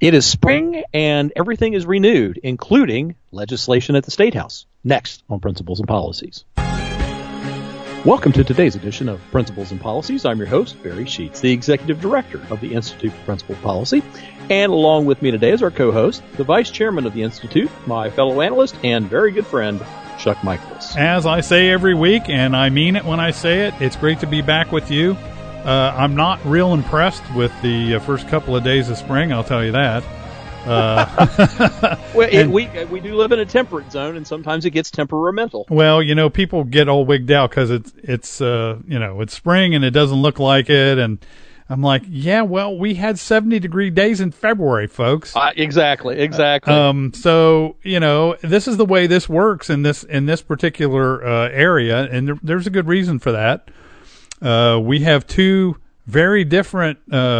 It is spring, and everything is renewed, including legislation at the State House. Next on Principles and Policies. Welcome to today's edition of Principles and Policies. I'm your host, Barry Sheets, the Executive Director of the Institute for Principal Policy. And along with me today is our co-host, the Vice Chairman of the Institute, my fellow analyst, and very good friend, Chuck Michaels. As I say every week, and I mean it when I say it, it's great to be back with you. I'm not real impressed with the first couple of days of spring, I'll tell you that. Well, we do live in a temperate zone, and sometimes it gets temperamental. Well, you know, people get all wigged out because it's spring and it doesn't look like it, and I'm like, yeah, well, we had 70-degree days in February, folks. Exactly. So, you know, this is the way this works in this particular area, and there's a good reason for that. We have two very different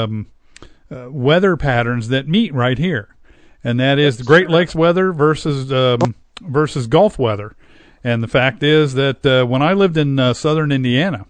weather patterns that meet right here, and that is the Great Lakes weather versus Gulf weather. And the fact is that when I lived in southern Indiana,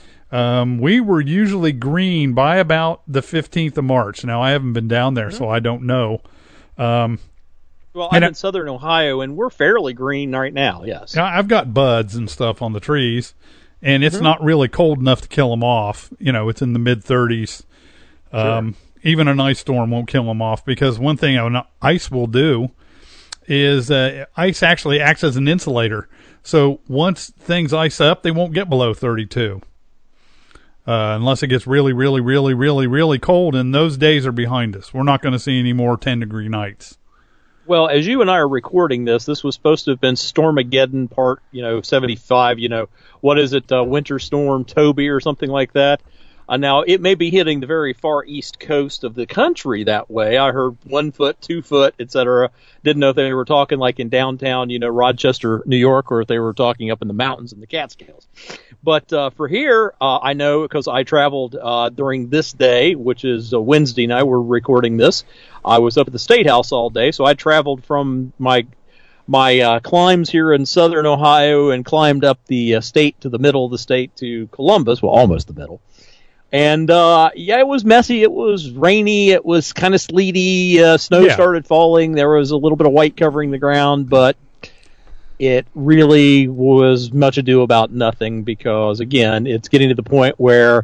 we were usually green by about the 15th of March. Now, I haven't been down there, so I don't know. Well, I'm in southern Ohio, and we're fairly green right now, yes. I've got buds and stuff on the trees, and it's not really cold enough to kill them off. You know, it's in the mid-30s. Sure. Even an ice storm won't kill them off, because one thing ice will do is ice actually acts as an insulator. So once things ice up, they won't get below 32. Unless it gets really, really, really, really, really cold, and those days are behind us. We're not going to see any more 10-degree nights. Well, as you and I are recording this was supposed to have been Stormageddon part, 75, what is it, Winter Storm Toby or something like that. Now, it may be hitting the very far east coast of the country that way. I heard 1 foot, 2 foot, etc. Didn't know if they were talking like in downtown, Rochester, New York, or if they were talking up in the mountains in the Catskills. But for here, I know because I traveled during this day, which is Wednesday night. We're recording this. I was up at the State House all day, so I traveled from my climbs here in southern Ohio and climbed up the state to the middle of the state to Columbus, well, almost the middle. And, it was messy. It was rainy. It was kind of sleety. Snow started falling. There was a little bit of white covering the ground, but it really was much ado about nothing because, again, it's getting to the point where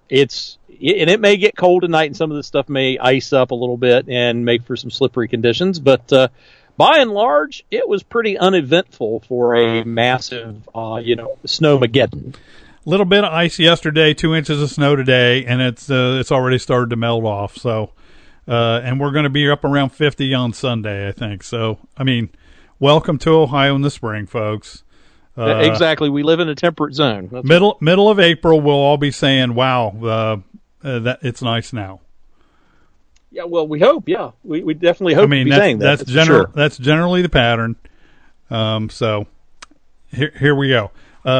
it may get cold tonight and some of the stuff may ice up a little bit and make for some slippery conditions, but by and large, it was pretty uneventful for a massive, snowmageddon. Little bit of ice yesterday, 2 inches of snow today, and it's already started to melt off. So, and we're going to be up around 50 on Sunday, I think. So, I mean, welcome to Ohio in the spring, folks. Exactly, we live in a temperate zone. That's middle of April, we'll all be saying, "Wow, that it's nice now." Yeah, well, we hope. Yeah, we definitely hope to be saying that. That's generally the pattern. So, here we go.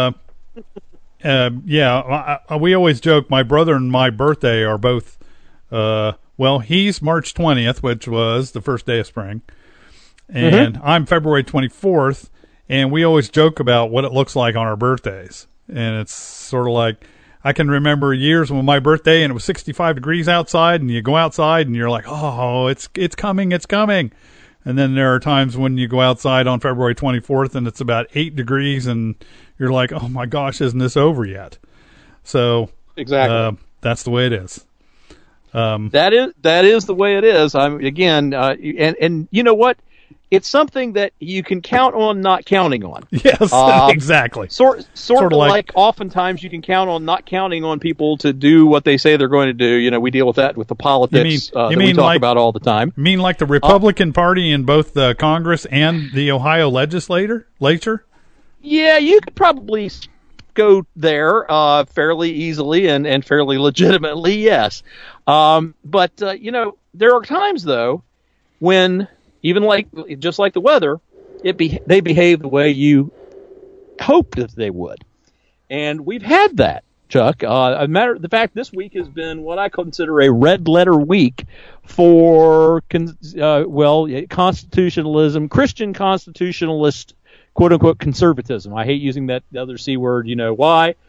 We always joke my brother and my birthday are both, he's March 20th, which was the first day of spring, and I'm February 24th, and we always joke about what it looks like on our birthdays. And it's sort of like, I can remember years when my birthday and it was 65 degrees outside, and you go outside and you're like, oh, it's coming. And then there are times when you go outside on February 24th and it's about 8 degrees and you're like, oh my gosh, isn't this over yet? So exactly, that's the way it is. That is the way it is. And you know what? It's something that you can count on not counting on. Yes, exactly. Sort of like oftentimes you can count on not counting on people to do what they say they're going to do. We deal with that with the politics that we talk about all the time. You mean like the Republican Party in both the Congress and the Ohio legislature? Yeah, you could probably go there fairly easily and fairly legitimately, yes. But there are times, though, when just like the weather, they behave the way you hoped that they would. And we've had that, Chuck. The fact this week has been what I consider a red letter week for constitutionalism, Christian constitutionalist, quote unquote, conservatism. I hate using that other C word. You know why?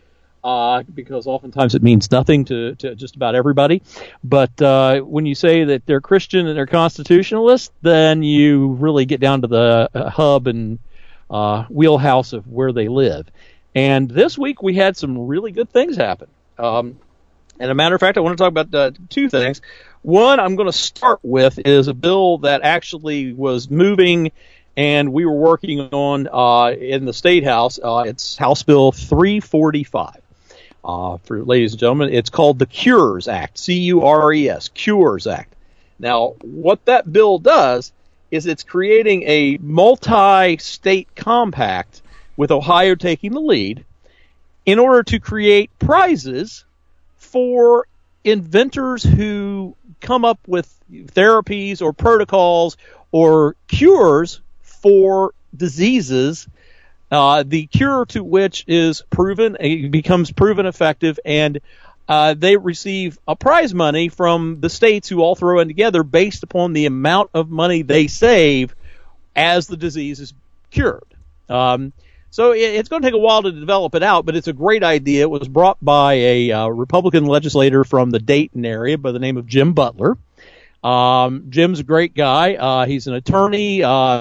because oftentimes it means nothing to just about everybody. But when you say that they're Christian and they're constitutionalists, then you really get down to the hub and wheelhouse of where they live. And this week we had some really good things happen. And a matter of fact, I want to talk about two things. One I'm going to start with is a bill that actually was moving and we were working on in the State House. It's House Bill 345. For ladies and gentlemen, it's called the Cures Act, C-U-R-E-S, Cures Act. Now, what that bill does is it's creating a multi-state compact with Ohio taking the lead in order to create prizes for inventors who come up with therapies or protocols or cures for diseases, the cure to which is proven, it becomes proven effective, and they receive a prize money from the states who all throw in together based upon the amount of money they save as the disease is cured. So it's going to take a while to develop it out, but it's a great idea. It was brought by a Republican legislator from the Dayton area by the name of Jim Butler. Jim's a great guy. He's an attorney,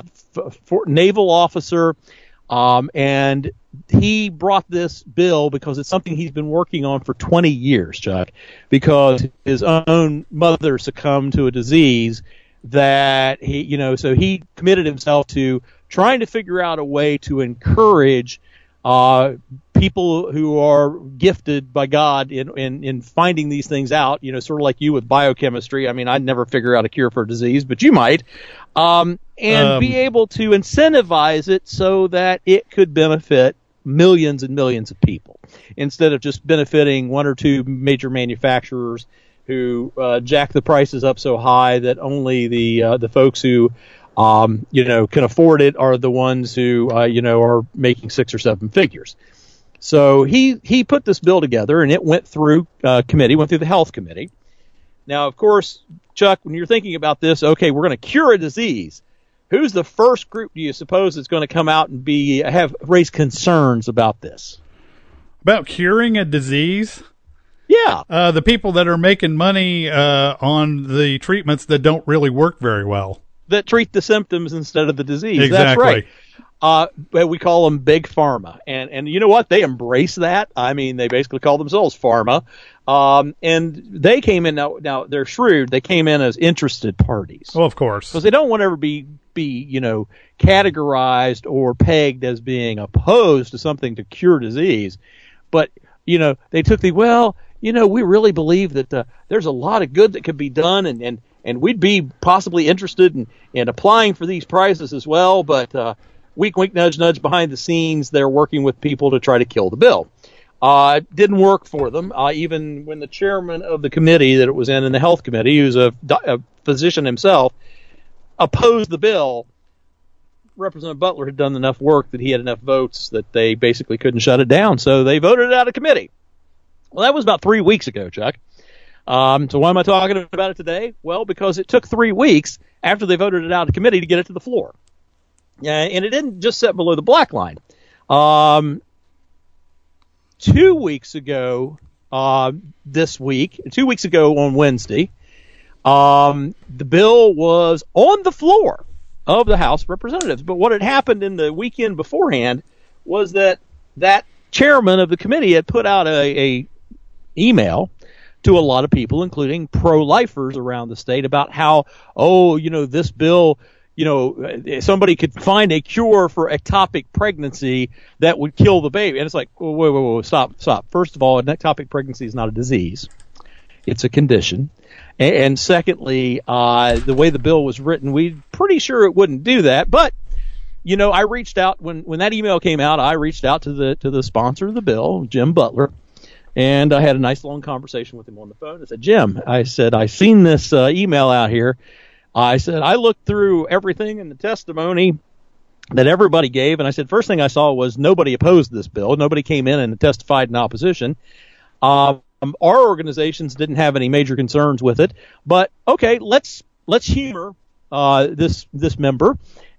naval officer, and he brought this bill because it's something he's been working on for 20 years, Chuck, because his own mother succumbed to a disease that so he committed himself to trying to figure out a way to encourage people who are gifted by God in finding these things out, sort of like you with biochemistry. I mean, I'd never figure out a cure for a disease, but you might, and be able to incentivize it so that it could benefit millions and millions of people instead of just benefiting one or two major manufacturers who jack the prices up so high that only the folks who can afford it are the ones who are making 6 or 7 figures. So he put this bill together, and it went through committee, went through the health committee. Now, of course, Chuck, when you're thinking about this, okay, we're going to cure a disease. Who's the first group do you suppose is going to come out and raise concerns about this? About curing a disease? Yeah. The people that are making money on the treatments that don't really work very well. That treat the symptoms instead of the disease. Exactly. That's right. We call them big pharma. And you know what? They embrace that. I mean, they basically call themselves pharma. And they came in, now they're shrewd. They came in as interested parties. Well, of course. Because they don't want to ever be categorized or pegged as being opposed to something to cure disease. But, they took we really believe that there's a lot of good that could be done and we'd be possibly interested in applying for these prizes as well, but wink, wink, nudge, nudge, behind the scenes, they're working with people to try to kill the bill. It didn't work for them, even when the chairman of the committee that it was in the health committee, who's a physician himself, opposed the bill. Representative Butler had done enough work that he had enough votes that they basically couldn't shut it down, so they voted it out of committee. Well, that was about 3 weeks ago, Chuck. So why am I talking about it today? Well, because it took 3 weeks after they voted it out of committee to get it to the floor. And it didn't just sit below the black line. 2 weeks ago this week, 2 weeks ago on Wednesday, the bill was on the floor of the House of Representatives. But what had happened in the weekend beforehand was that chairman of the committee had put out a email to a lot of people, including pro-lifers around the state, about how, this bill, somebody could find a cure for ectopic pregnancy that would kill the baby. And it's like, whoa, stop. First of all, an ectopic pregnancy is not a disease. It's a condition. And secondly, the way the bill was written, we're pretty sure it wouldn't do that. But, I reached out when that email came out, I reached out to the sponsor of the bill, Jim Butler. And I had a nice long conversation with him on the phone. I said, Jim, I seen this email out here. I said, I looked through everything in the testimony that everybody gave. And I said, first thing I saw was nobody opposed this bill. Nobody came in and testified in opposition. Our organizations didn't have any major concerns with it. But, okay, let's humor this member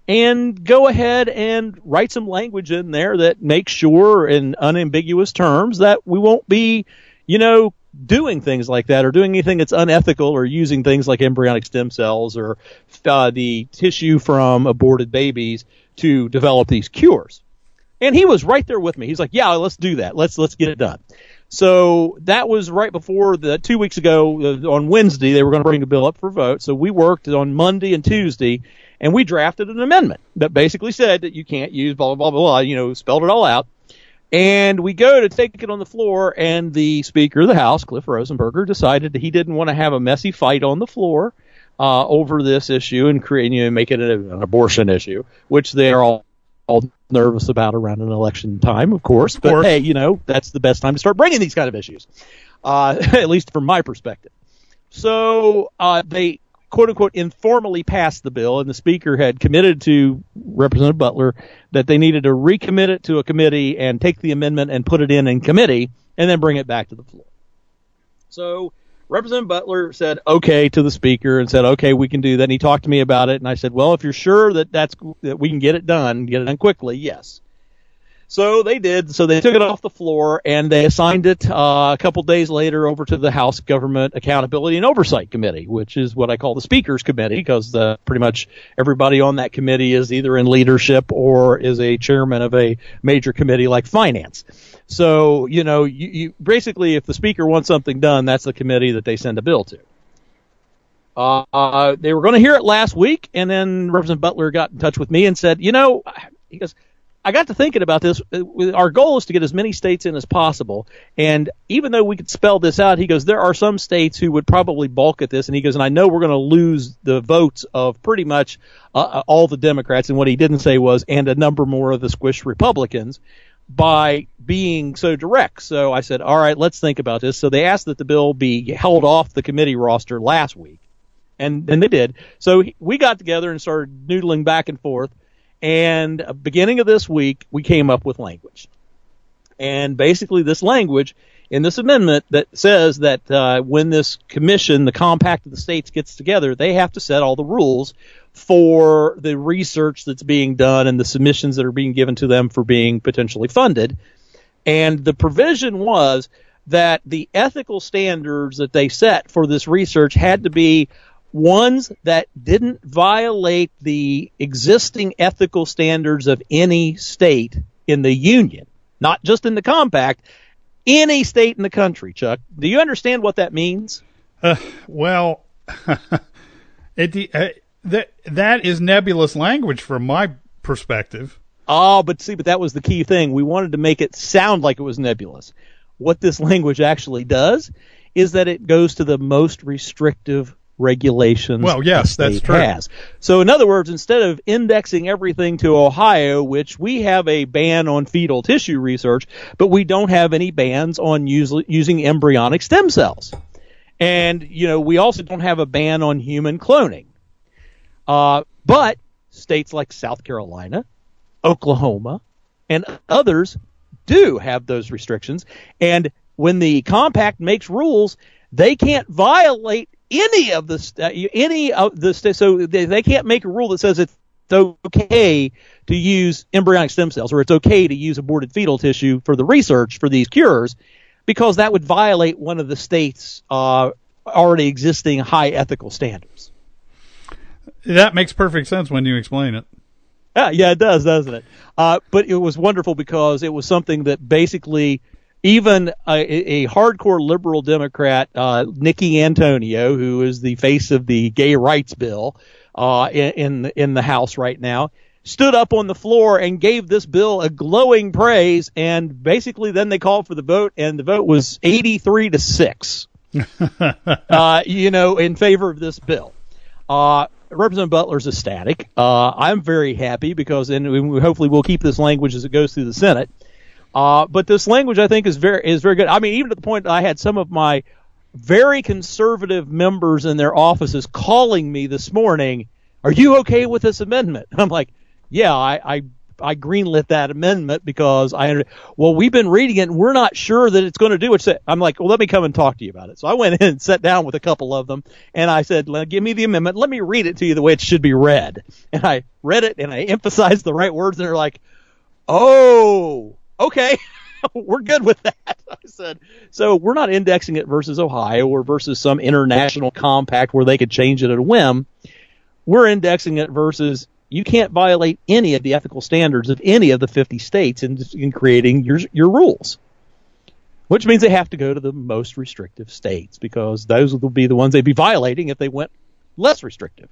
and go ahead and write some language in there that makes sure in unambiguous terms that we won't be, doing things like that or doing anything that's unethical or using things like embryonic stem cells or the tissue from aborted babies to develop these cures. And he was right there with me. He's like, yeah, let's do that. Let's get it done. So that was right before 2 weeks ago on Wednesday, they were going to bring the bill up for vote. So we worked on Monday and Tuesday, and we drafted an amendment that basically said that you can't use blah, blah, blah, blah, spelled it all out. And we go to take it on the floor, and the Speaker of the House, Cliff Rosenberger, decided that he didn't want to have a messy fight on the floor over this issue and make it an abortion issue, which they are all nervous about around an election time, of course. But hey, that's the best time to start bringing these kind of issues, at least from my perspective. So they, quote unquote, informally passed the bill, and the Speaker had committed to Representative Butler that they needed to recommit it to a committee and take the amendment and put it in committee and then bring it back to the floor. So Representative Butler said okay to the Speaker and said, okay, we can do that. And he talked to me about it, and I said, well, if you're sure that we can get it done quickly, yes. So they did. So they took it off the floor, and they assigned it a couple days later over to the House Government Accountability and Oversight Committee, which is what I call the Speaker's Committee, because pretty much everybody on that committee is either in leadership or is a chairman of a major committee like Finance. So, you basically, if the Speaker wants something done, that's the committee that they send a bill to. They were going to hear it last week, and then Representative Butler got in touch with me and said, he goes, I got to thinking about this. Our goal is to get as many states in as possible. And even though we could spell this out, he goes, there are some states who would probably balk at this. And he goes, and I know we're going to lose the votes of pretty much all the Democrats. And what he didn't say was, and a number more of the squished Republicans by being so direct. So I said, all right, let's think about this. So they asked that the bill be held off the committee roster last week. And they did. So we got together and started noodling back and forth. And beginning of this week, we came up with language. And basically this language in this amendment that says that when this commission, the compact of the states, gets together, they have to set all the rules for the research that's being done and the submissions that are being given to them for being potentially funded. And the provision was that the ethical standards that they set for this research had to be ones that didn't violate the existing ethical standards of any state in the union, not just in the compact, any state in the country. Chuck, do you understand what that means? Well, that is nebulous language from my perspective. Oh, but that was the key thing. We wanted to make it sound like it was nebulous. What this language actually does is that it goes to the most restrictive regulations. Well, yes, that's true. Has. So in other words, instead of indexing everything to Ohio, which we have a ban on fetal tissue research, but we don't have any bans on using embryonic stem cells. And, we also don't have a ban on human cloning. But states like South Carolina, Oklahoma, and others do have those restrictions. And when the compact makes rules, they can't violate any of the states. So they can't make a rule that says it's okay to use embryonic stem cells or it's okay to use aborted fetal tissue for the research for these cures, because that would violate one of the state's already existing high ethical standards. That makes perfect sense when you explain it. Yeah, it does, doesn't it? But it was wonderful because it was something that basically even a hardcore liberal Democrat, Nikki Antonio, who is the face of the gay rights bill in the House right now, stood up on the floor and gave this bill a glowing praise. And basically then they called for the vote, and the vote was 83-6, in favor of this bill. Representative Butler's ecstatic. I'm very happy because hopefully we'll keep this language as it goes through the Senate. But this language, I think, is very good. I mean, even to the point that I had some of my very conservative members in their offices calling me this morning, "Are you okay with this amendment?" And I'm like, "Yeah, I greenlit that amendment because we've been reading it and we're not sure that it's going to do what it said. I'm like, well, let me come and talk to you about it. So I went in and sat down with a couple of them and I said, give me the amendment. Let me read it to you the way it should be read. And I read it and I emphasized the right words and they're like, oh, okay. We're good with that. I said, so we're not indexing it versus Ohio or versus some international compact where they could change it at a whim. We're indexing it versus you can't violate any of the ethical standards of any of the 50 states in creating your rules, which means they have to go to the most restrictive states because those will be the ones they'd be violating if they went less restrictive.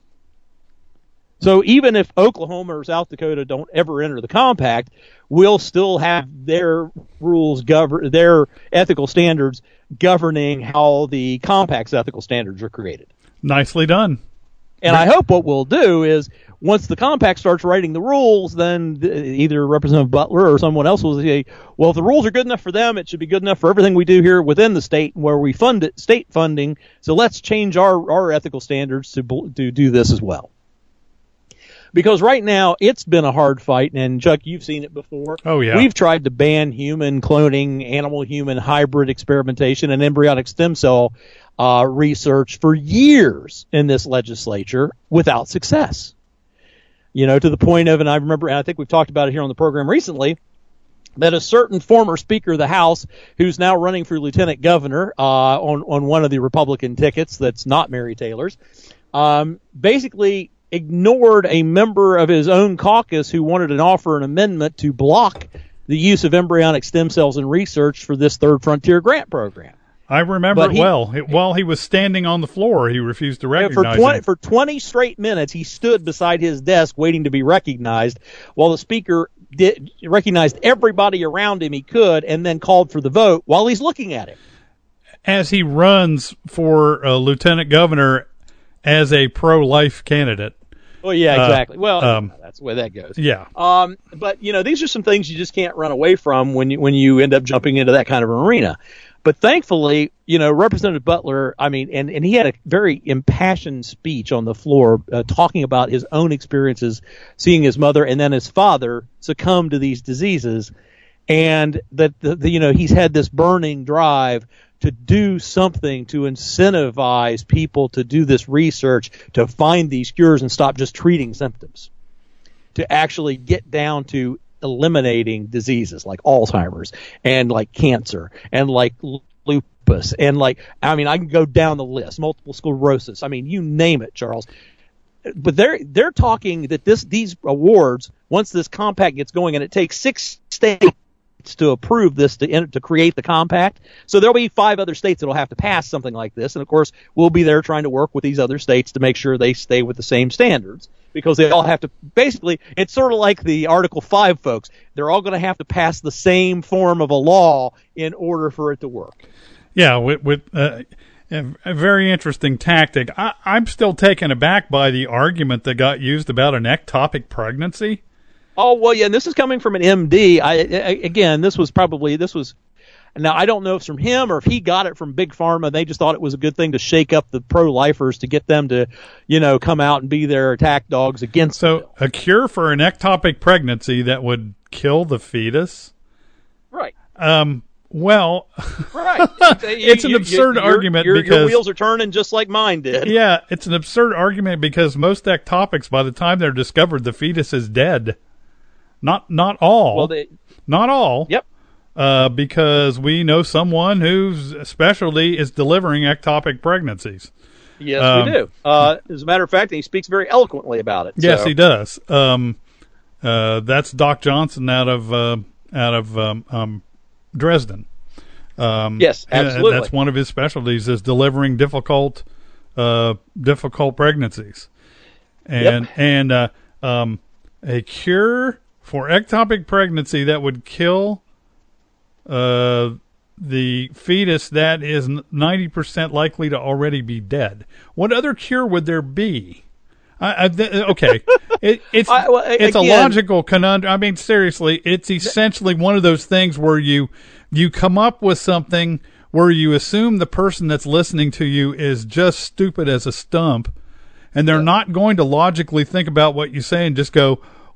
So even if Oklahoma or South Dakota don't ever enter the compact, we'll still have their rules their ethical standards governing how the compact's ethical standards are created. Nicely done. And I hope what we'll do is once the compact starts writing the rules, then either Representative Butler or someone else will say, well, if the rules are good enough for them, it should be good enough for everything we do here within the state where we fund it, state funding. So let's change our ethical standards to do this as well. Because right now, it's been a hard fight, and Chuck, you've seen it before. Oh, yeah. We've tried to ban human cloning, animal-human hybrid experimentation, and embryonic stem cell research for years in this legislature without success. You know, to the point of, and I remember, and I think we've talked about it here on the program recently, that a certain former Speaker of the House, who's now running for Lieutenant Governor on one of the Republican tickets that's not Mary Taylor's, basically ignored a member of his own caucus who wanted to offer an amendment to block the use of embryonic stem cells in research for this Third Frontier grant program. I remember while he was standing on the floor, he refused to recognize him. For 20 straight minutes, he stood beside his desk waiting to be recognized while the Speaker recognized everybody around him he could and then called for the vote while he's looking at him. As he runs for Lieutenant Governor as a pro-life candidate. Well, yeah, exactly. Well, that's the way that goes. Yeah. But, you know, these are some things you just can't run away from when you end up jumping into that kind of an arena. But thankfully, you know, Representative Butler, I mean, and he had a very impassioned speech on the floor talking about his own experiences seeing his mother and then his father succumb to these diseases. And that, you know, he's had this burning drive to do something to incentivize people to do this research, to find these cures and stop just treating symptoms, to actually get down to eliminating diseases like Alzheimer's and like cancer and like lupus and like, I mean, I can go down the list, multiple sclerosis. I mean, you name it, Charles. But they're talking that these awards, once this compact gets going, and it takes 6 states to approve this to create the compact. So there'll be 5 other states that'll have to pass something like this. And of course, we'll be there trying to work with these other states to make sure they stay with the same standards because they all have to basically, it's sort of like the Article 5 folks. They're all going to have to pass the same form of a law in order for it to work. Yeah. With a very interesting tactic. I'm still taken aback by the argument that got used about an ectopic pregnancy. Oh, well, yeah, and this is coming from an MD. Now, I don't know if it's from him or if he got it from Big Pharma. They just thought it was a good thing to shake up the pro-lifers to get them to, you know, come out and be their attack dogs against So a cure for an ectopic pregnancy that would kill the fetus? Right. Well, right. It's an absurd argument because your wheels are turning just like mine did. Yeah, it's an absurd argument because most ectopics, by the time they're discovered, the fetus is dead. Not all. Well, not all. Yep. Because we know someone whose specialty is delivering ectopic pregnancies. Yes, we do. As a matter of fact, he speaks very eloquently about it. Yes, he does. That's Doc Johnson out of Dresden. Yes, absolutely. That's one of his specialties is delivering difficult pregnancies, and a cure for ectopic pregnancy that would kill the fetus that is 90% likely to already be dead. What other cure would there be? Okay, it's a logical conundrum. I mean, seriously, it's essentially one of those things where you come up with something where you assume the person that's listening to you is just stupid as a stump, and they're not going to logically think about what you say and just go,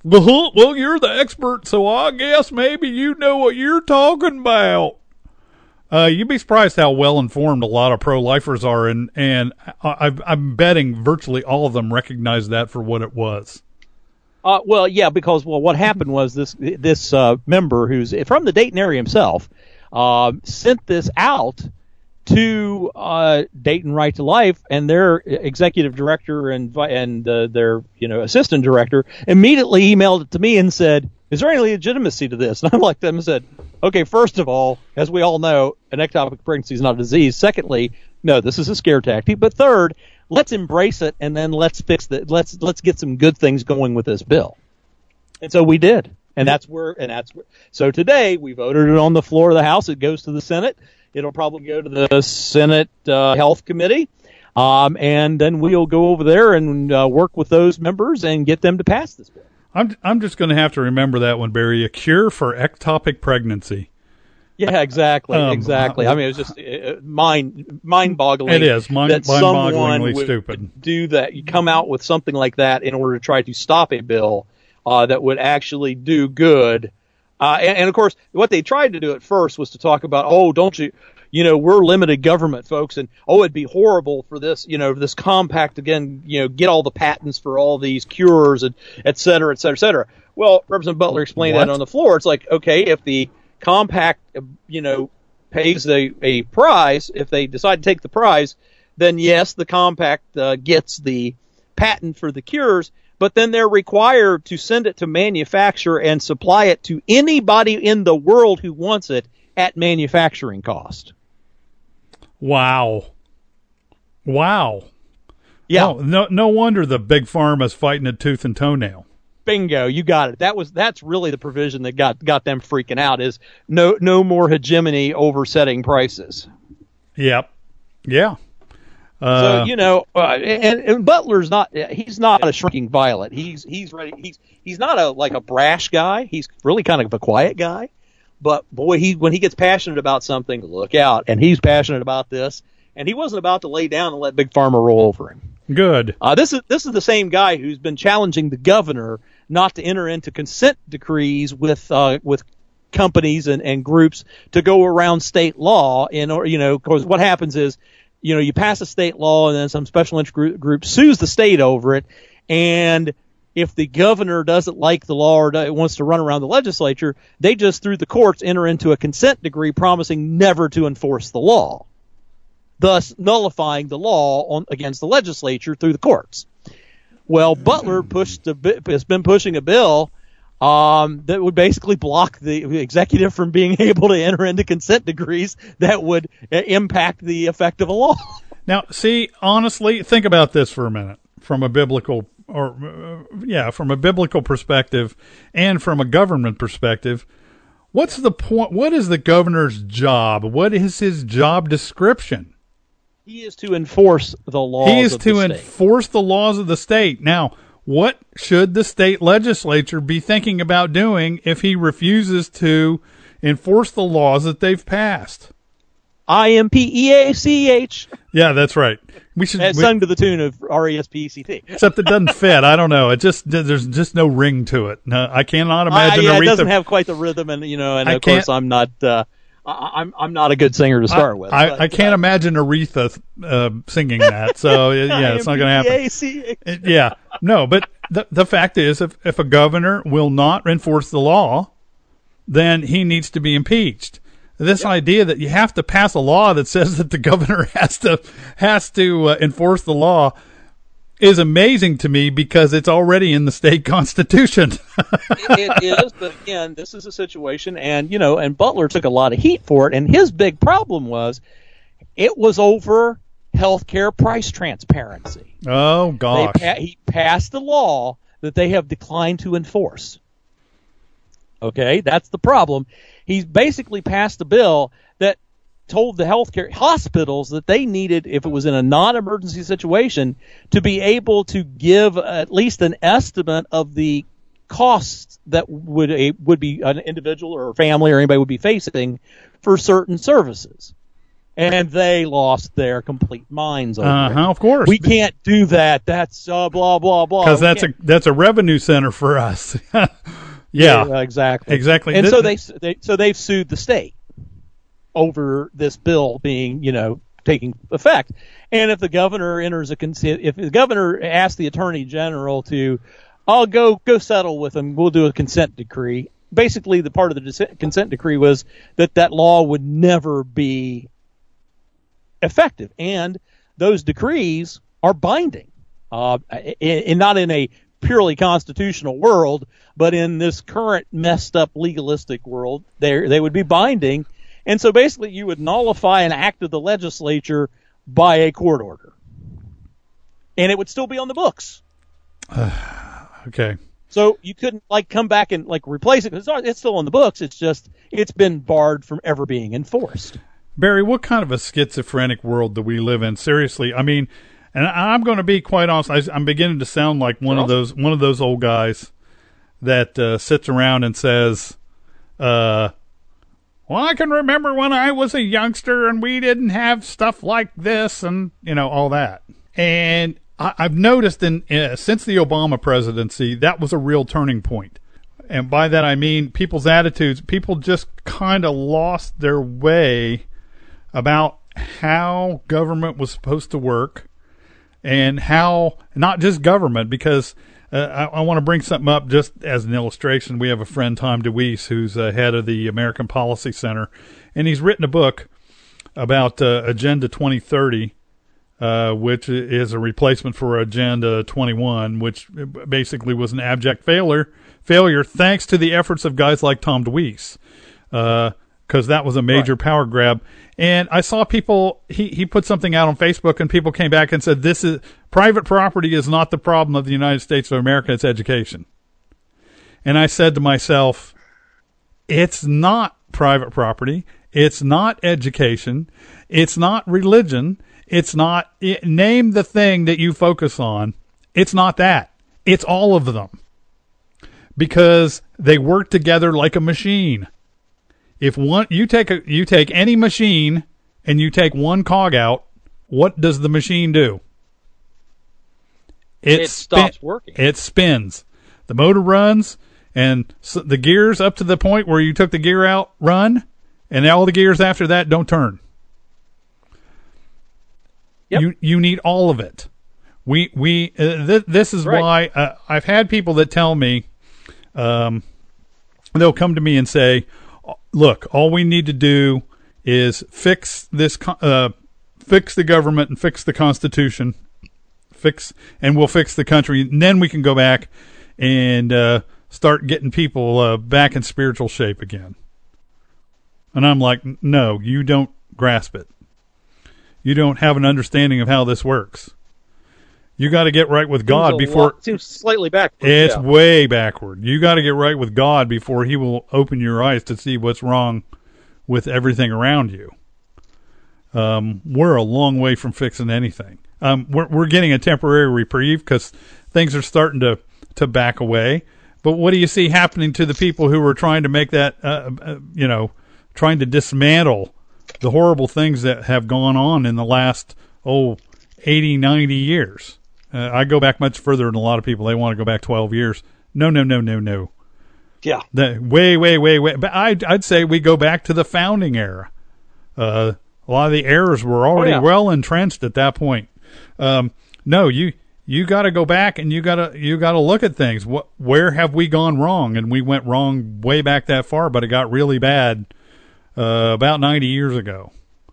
Well, you're the expert, so I guess maybe you know what you're talking about. You'd be surprised how well informed a lot of pro-lifers are, and I'm betting virtually all of them recognize that for what it was. Well, yeah, because what happened was this member who's from the Dayton area himself sent this out to Dayton Right to Life, and their executive director and their assistant director immediately emailed it to me and said, "Is there any legitimacy to this?" And I looked at them and said, "Okay, first of all, as we all know, an ectopic pregnancy is not a disease. Secondly, no, this is a scare tactic. But third, let's embrace it, and then let's fix it. Let's get some good things going with this bill." And so we did, So today we voted it on the floor of the House. It goes to the Senate. It'll probably go to the Senate Health Committee, and then we'll go over there and work with those members and get them to pass this bill. I'm just going to have to remember that one, Barry. A cure for ectopic pregnancy. Yeah, exactly. I mean, it was just mind-boggling. It is mind-bogglingly stupid. Do that? You come out with something like that in order to try to stop a bill that would actually do good. And of course, what they tried to do at first was to talk about, we're limited government, folks, and it'd be horrible for this, this compact again, get all the patents for all these cures and et cetera, et cetera, et cetera. Well, Representative Butler explained that on the floor. It's like, okay, if the compact, pays a prize, if they decide to take the prize, then yes, the compact gets the patent for the cures. But then they're required to send it to manufacture and supply it to anybody in the world who wants it at manufacturing cost. Wow. Yeah. No wonder the big pharma's fighting it tooth and toenail. Bingo, you got it. That's really the provision that got them freaking out, is no more hegemony over setting prices. Yep. Yeah. So and Butler's he's not a shrinking violet. He's ready. He's not a brash guy. He's really kind of a quiet guy. But boy, when he gets passionate about something, look out. And he's passionate about this. And he wasn't about to lay down and let Big Pharma roll over him. Good. This is the same guy who's been challenging the governor not to enter into consent decrees with companies and groups to go around state law. Because what happens is, you pass a state law and then some special interest group sues the state over it. And if the governor doesn't like the law or wants to run around the legislature, they just, through the courts, enter into a consent decree promising never to enforce the law, thus nullifying the law against the legislature through the courts. Well, Butler has been pushing a bill that would basically block the executive from being able to enter into consent decrees that would impact the effect of a law. Now, see, honestly, think about this for a minute from a biblical perspective and from a government perspective. What's the point? What is the governor's job? What is his job description? He is to enforce the laws of the state. He is to enforce the laws of the state. Now, what should the state legislature be thinking about doing if he refuses to enforce the laws that they've passed? IMPEACH. Yeah, that's right. We should sung to the tune of RESPECT. Except it doesn't fit. I don't know. There's just no ring to it. No, I cannot imagine Aretha. It doesn't have quite the rhythm, and of course I'm not. I'm not a good singer to start with. I can't imagine Aretha singing that. So yeah, it's not going to happen. Yeah, no. But the fact is, if a governor will not enforce the law, then he needs to be impeached. This idea that you have to pass a law that says that the governor has to enforce the law is amazing to me because it's already in the state constitution. It is, but again, this is a situation, and Butler took a lot of heat for it, and his big problem was it was over healthcare price transparency. Oh, gosh. He passed a law that they have declined to enforce. Okay, that's the problem. He's basically passed a bill that told the healthcare hospitals that they needed, if it was in a non-emergency situation, to be able to give at least an estimate of the costs that would be an individual or a family or anybody would be facing for certain services. And they lost their complete minds over it. Of course. We can't do that. That's blah, blah, blah. Because that's a revenue center for us. Yeah, exactly. Exactly. And so they've sued the state over this bill being, taking effect. And if the governor if the governor asks the attorney general to, I'll go settle with them, we'll do a consent decree. Basically, the part of the consent decree was that law would never be effective, and those decrees are binding, and not in a purely constitutional world, but in this current messed up legalistic world, they would be binding. And so basically you would nullify an act of the legislature by a court order, and it would still be on the books. Okay. So you couldn't come back and replace it because it's still on the books. It's just it's been barred from ever being enforced. Barry, what kind of a schizophrenic world do we live in? Seriously, I mean, and I'm going to be quite honest. I'm beginning to sound like one of those old guys that sits around and says, "Well, I can remember when I was a youngster and we didn't have stuff like this and all that." And I've noticed since the Obama presidency, that was a real turning point. And by that I mean people's attitudes. People just kind of lost their way about how government was supposed to work, and how not just government, because I want to bring something up just as an illustration. We have a friend, Tom DeWeese, who's head of the American Policy Center, and he's written a book about Agenda 2030, which is a replacement for Agenda 21, which basically was an abject failure thanks to the efforts of guys like Tom DeWeese, because that was a major power grab. And I saw people, he put something out on Facebook, and people came back and said, private property is not the problem of the United States of America, it's education. And I said to myself, it's not private property, it's not education, it's not religion, it's not, name the thing that you focus on, it's not that. It's all of them. Because they work together like a machine. If you take any machine and you take one cog out, what does the machine do? It stops working. It spins. The motor runs, and the gears up to the point where you took the gear out run, and all the gears after that don't turn. Yep. You need all of it. This is right. Why I've had people that tell me, they'll come to me and say, look, all we need to do is fix this, fix the government and fix the Constitution, and we'll fix the country. And then we can go back and start getting people back in spiritual shape again. And I'm like, no, you don't grasp it. You don't have an understanding of how this works. You got to get right with God before. It seems slightly backward. It's way backward. You got to get right with God before He will open your eyes to see what's wrong with everything around you. We're a long way from fixing anything. We're getting a temporary reprieve because things are starting to back away. But what do you see happening to the people who are trying to make that, trying to dismantle the horrible things that have gone on in the last 80, 90 years? I go back much further than a lot of people. They want to go back 12 years. No. Yeah. Way. But I'd say we go back to the founding era. A lot of the errors were already well entrenched at that point. No, you got to go back and you got to look at things. Where have we gone wrong? And we went wrong way back that far, but it got really bad about 90 years ago.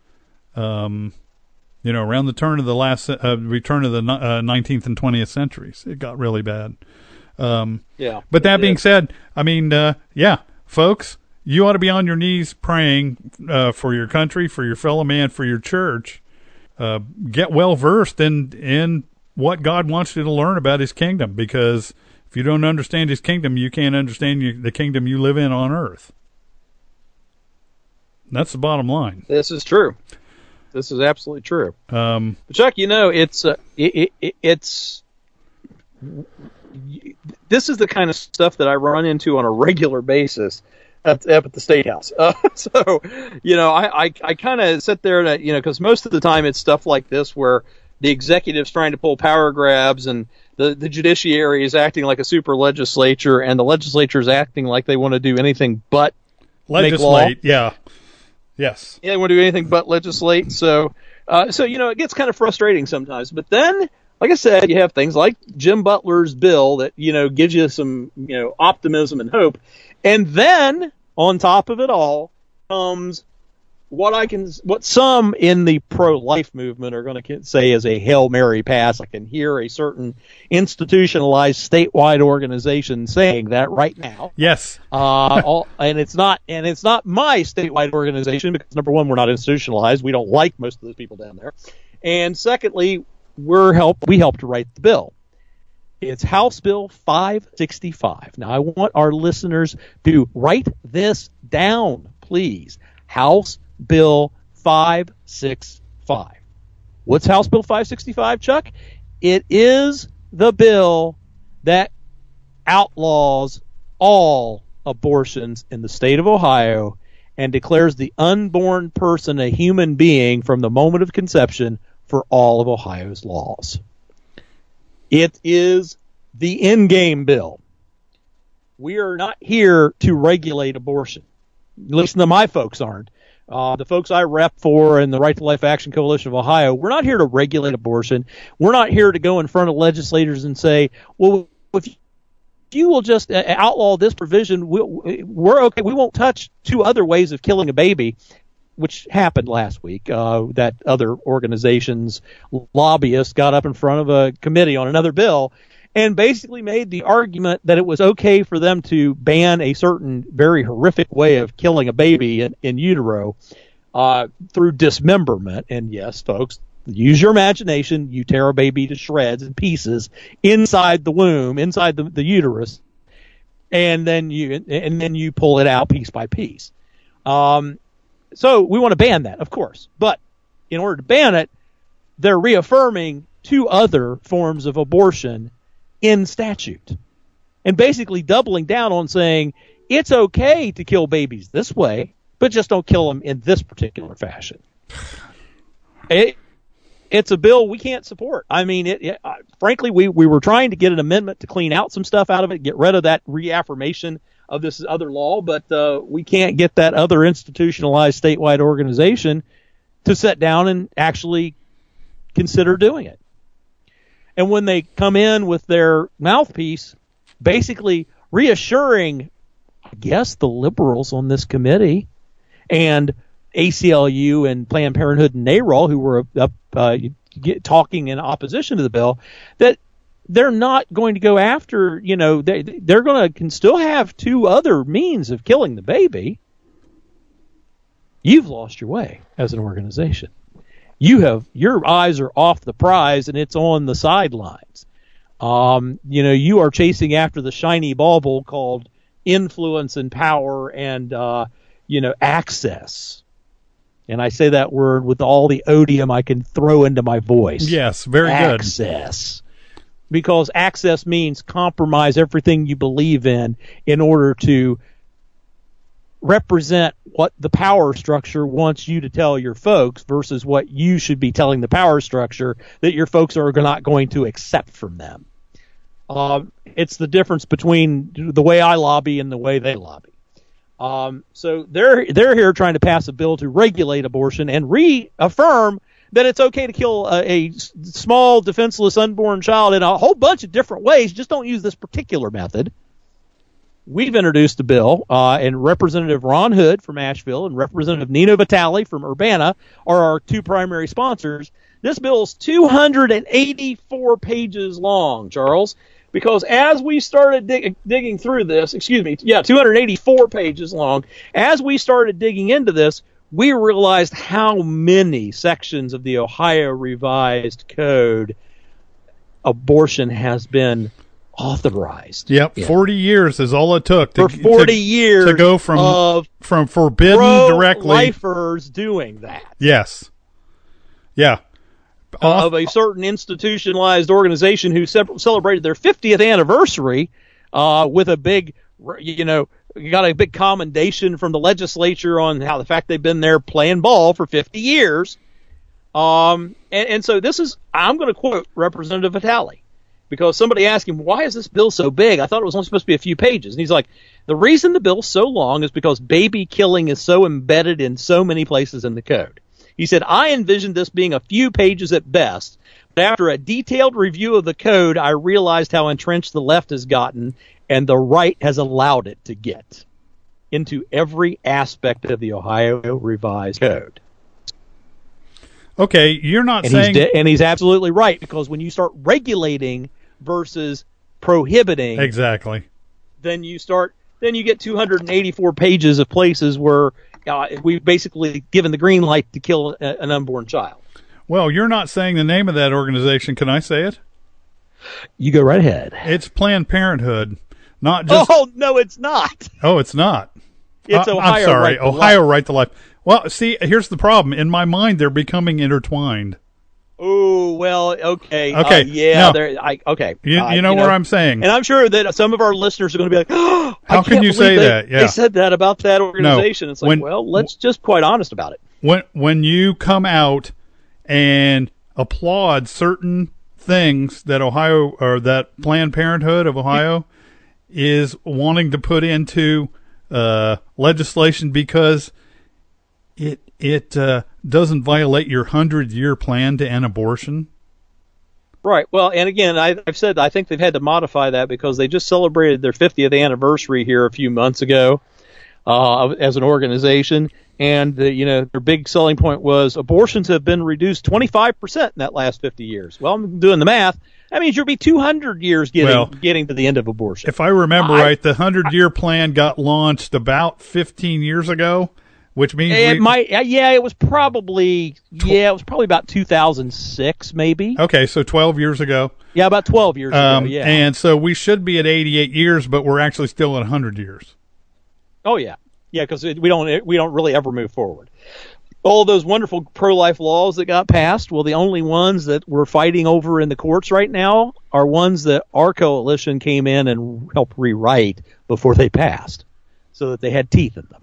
Around the turn of the return of the 19th and 20th centuries, it got really bad. But that being said, I mean, folks, you ought to be on your knees praying for your country, for your fellow man, for your church. Get well versed in what God wants you to learn about His kingdom, because if you don't understand His kingdom, you can't understand the kingdom you live in on earth. That's the bottom line. This is true. This is absolutely true. But Chuck, it's this is the kind of stuff that I run into on a regular basis. up at the State House. So, I kind of sit there and, because most of the time it's stuff like this where the executive's trying to pull power grabs and the judiciary is acting like a super legislature and the legislature is acting like they want to do anything but legislate. Yeah. Yes. Yeah, they want to do anything but legislate. So, it gets kind of frustrating sometimes. But then, like I said, you have things like Jim Butler's bill that, gives you some, optimism and hope. And then, on top of it all, comes what some in the pro-life movement are going to say is a Hail Mary pass. I can hear a certain institutionalized statewide organization saying that right now. Yes. And it's not my statewide organization because, number one, we're not institutionalized. We don't like most of those people down there. And secondly, we helped to write the bill. It's House Bill 565. Now, I want our listeners to write this down, please. House Bill 565. What's House Bill 565, Chuck? It is the bill that outlaws all abortions in the state of Ohio and declares the unborn person a human being from the moment of conception for all of Ohio's laws. It is the endgame bill. We are not here to regulate abortion. Listen to my folks aren't. The folks I rep for and the Right to Life Action Coalition of Ohio, we're not here to regulate abortion. We're not here to go in front of legislators and say, well, if you will just outlaw this provision, we're okay. We won't touch two other ways of killing a baby, which happened last week. That other organization's lobbyists got up in front of a committee on another bill and basically made the argument that it was okay for them to ban a certain very horrific way of killing a baby in utero through dismemberment. And yes, folks, use your imagination. You tear a baby to shreds and pieces inside the womb, inside the uterus, and then you pull it out piece by piece. So we want to ban that, of course. But in order to ban it, they're reaffirming two other forms of abortion in statute and basically doubling down on saying it's okay to kill babies this way, but just don't kill them in this particular fashion. It's a bill we can't support. I mean, frankly, we were trying to get an amendment to clean out some stuff out of it, get rid of that reaffirmation of this other law, but we can't get that other institutionalized statewide organization to sit down and actually consider doing it. And when they come in with their mouthpiece, basically reassuring, I guess, the liberals on this committee and ACLU and Planned Parenthood and NARAL, who were talking in opposition to the bill, that they're not going to go after, they're going to can still have two other means of killing the baby. You've lost your way as an organization. Your eyes are off the prize and it's on the sidelines. You are chasing after the shiny bauble called influence and power and, access. And I say that word with all the odium I can throw into my voice. Yes, very good. Access. Because access means compromise everything you believe in order to represent what the power structure wants you to tell your folks versus what you should be telling the power structure that your folks are not going to accept from them. It's the difference between the way I lobby and the way they lobby. So they're here trying to pass a bill to regulate abortion and reaffirm that it's okay to kill a small, defenseless, unborn child in a whole bunch of different ways. Just don't use this particular method. We've introduced a bill, and Representative Ron Hood from Asheville and Representative Nino Vitale from Urbana are our two primary sponsors. This bill is 284 pages long, Charles, because as we started digging through this, 284 pages long. As we started digging into this, we realized how many sections of the Ohio Revised Code abortion has been authorized. Yep, 40 years is all it took for 40 years to go from forbidden directly lifers doing that. Yes. Yeah. Of a certain institutionalized organization who celebrated their 50th anniversary with a big, got a big commendation from the legislature on how the fact they've been there playing ball for 50 years. And so I'm going to quote Representative Vitale, because somebody asked him, why is this bill so big? I thought it was only supposed to be a few pages. And he's like, the reason the bill's so long is because baby killing is so embedded in so many places in the code. He said, I envisioned this being a few pages at best, but after a detailed review of the code, I realized how entrenched the left has gotten and the right has allowed it to get into every aspect of the Ohio Revised Code. Okay, you're not saying... and he's absolutely right, because when you start regulating versus prohibiting... Exactly. Then you get 284 pages of places where we've basically given the green light to kill an unborn child. Well, you're not saying the name of that organization. Can I say it? You go right ahead. It's Planned Parenthood. Not just... Oh, no, it's not. Oh, it's not. It's Ohio. I'm sorry. Right to Ohio Life. Right to Life. Well, see, here's the problem. In my mind, they're becoming intertwined. Oh, well, okay. Okay. Yeah. Now, okay. You know what I'm saying. And I'm sure that some of our listeners are going to be like, oh, how can you say that? Yeah. They said that about that organization. No, it's like, let's just quite honest about it. When you come out and applaud certain things that Ohio, or that Planned Parenthood of Ohio is wanting to put into legislation because it doesn't violate your 100-year plan to end abortion. Right. Well, and again, I've said I think they've had to modify that because they just celebrated their 50th anniversary here a few months ago as an organization, and their big selling point was abortions have been reduced 25% in that last 50 years. Well, I'm doing the math. That means you'll be 200 years getting to the end of abortion. If I remember right, the 100-year plan got launched about 15 years ago. Which means it was probably about 2006, maybe. Okay, so 12 years ago. Yeah, about 12 years ago. Yeah, and so we should be at 88 years, but we're actually still at 100 years. Oh yeah, because we don't really ever move forward. All those wonderful pro-life laws that got passed, well, the only ones that we're fighting over in the courts right now are ones that our coalition came in and helped rewrite before they passed, so that they had teeth in them.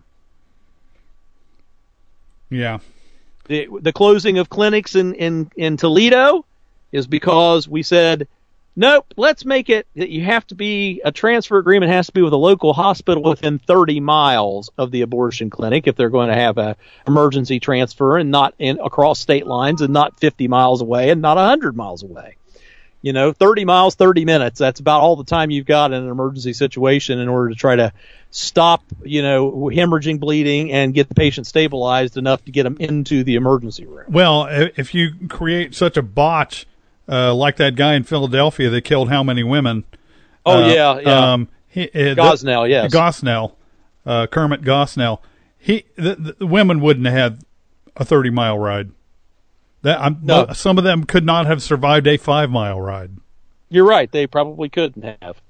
Yeah. The closing of clinics in Toledo is because we said, nope, let's make it that you have to be, a transfer agreement has to be with a local hospital within 30 miles of the abortion clinic if they're going to have a emergency transfer, and not across state lines, and not 50 miles away and not 100 miles away. 30 miles, 30 minutes. That's about all the time you've got in an emergency situation in order to try to stop, hemorrhaging, bleeding, and get the patient stabilized enough to get them into the emergency room. Well, if you create such a botch like that guy in Philadelphia that killed how many women? Gosnell, yes. Gosnell, Kermit Gosnell. The women wouldn't have had a 30-mile ride. No. Some of them could not have survived a 5-mile ride. You're right. They probably couldn't have.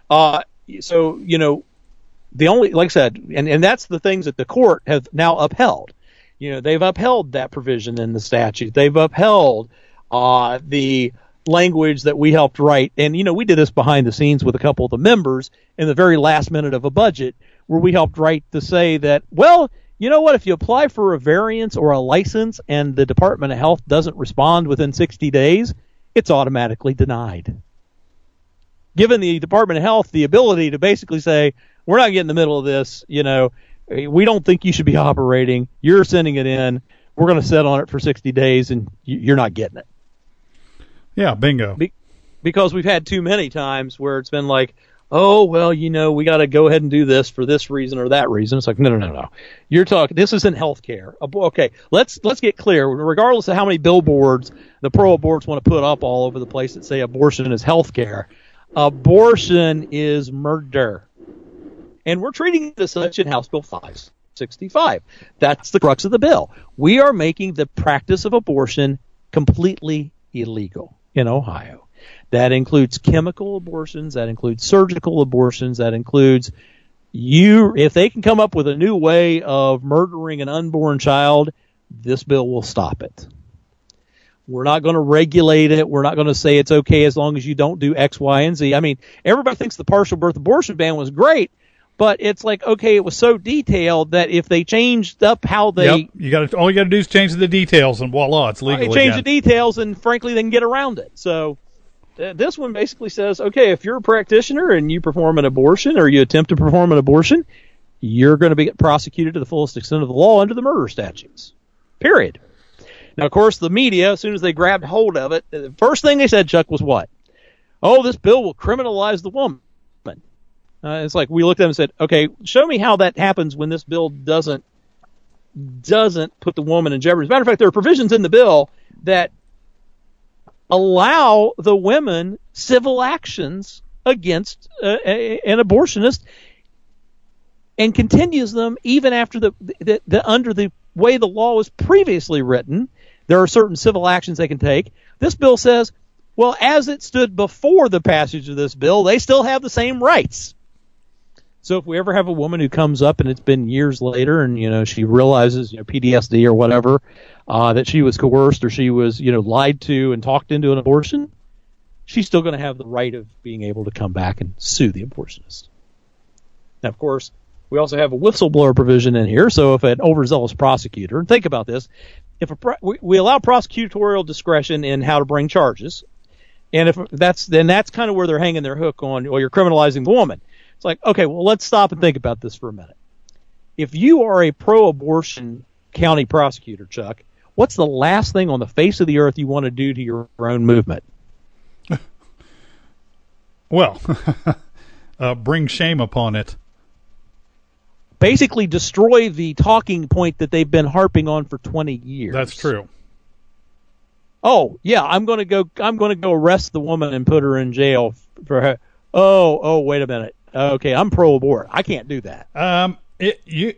The only, like I said, and that's the things that the court have now upheld. They've upheld that provision in the statute. They've upheld the language that we helped write. And, we did this behind the scenes with a couple of the members in the very last minute of a budget, where we helped write to say that, well, you know what, if you apply for a variance or a license and the Department of Health doesn't respond within 60 days, it's automatically denied. Giving the Department of Health the ability to basically say, we're not getting in the middle of this, we don't think you should be operating, you're sending it in, we're going to sit on it for 60 days and you're not getting it. Yeah, bingo. Because we've had too many times where it's been like, oh, well, we got to go ahead and do this for this reason or that reason. It's like, no. You're talking, this isn't healthcare. Okay, let's get clear. Regardless of how many billboards the pro-aborts want to put up all over the place that say abortion is healthcare, abortion is murder. And we're treating it as such in House Bill 565. That's the crux of the bill. We are making the practice of abortion completely illegal in Ohio. That includes chemical abortions. That includes surgical abortions. That includes if they can come up with a new way of murdering an unborn child, this bill will stop it. We're not going to regulate it. We're not going to say it's okay as long as you don't do X, Y, and Z. I mean, everybody thinks the partial birth abortion ban was great. But it's like, okay, it was so detailed that if they changed up how they... Yep. All you got to do is change the details, and voila, it's legal Change again. the details, and frankly, they can get around it. So this one basically says, okay, if you're a practitioner and you perform an abortion or you attempt to perform an abortion, you're going to be prosecuted to the fullest extent of the law under the murder statutes. Period. Now, of course, the media, as soon as they grabbed hold of it, the first thing they said, Chuck, was what? Oh, this bill will criminalize the woman. It's like we looked at them and said, okay, show me how that happens when this bill doesn't put the woman in jeopardy. As a matter of fact, there are provisions in the bill that allow the women civil actions against an abortionist and continues them even after the under the way the law was previously written. There are certain civil actions they can take. This bill says, well, as it stood before the passage of this bill, they still have the same rights. So if we ever have a woman who comes up and it's been years later and, she realizes, PTSD or whatever, that she was coerced or she was, lied to and talked into an abortion, she's still going to have the right of being able to come back and sue the abortionist. Now, of course, we also have a whistleblower provision in here. So if an overzealous prosecutor, and think about this, if we allow prosecutorial discretion in how to bring charges, and if that's kind of where they're hanging their hook on, well, you're criminalizing the woman. It's like, okay, well, let's stop and think about this for a minute. If you are a pro-abortion county prosecutor, Chuck, what's the last thing on the face of the earth you want to do to your own movement? Well, bring shame upon it. Basically destroy the talking point that they've been harping on for 20 years. That's true. Oh, yeah, I'm going to go arrest the woman and put her in jail for her. Oh, wait a minute. Okay, I'm pro-abort. I can't do that. Women's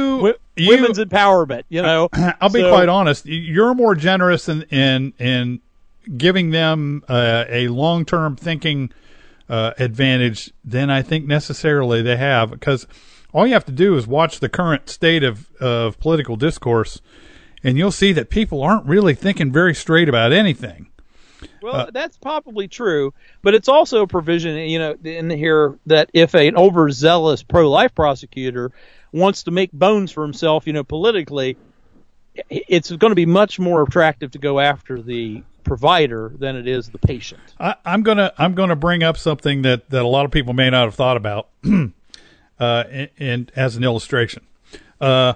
empowerment, I'll be quite honest. You're more generous in giving them a long-term thinking advantage than I think necessarily they have, because all you have to do is watch the current state of political discourse, and you'll see that people aren't really thinking very straight about anything. Well, that's probably true, but it's also a provision, in here that if an overzealous pro-life prosecutor wants to make bones for himself, politically, it's going to be much more attractive to go after the provider than it is the patient. I'm gonna bring up something that a lot of people may not have thought about, and as an illustration, the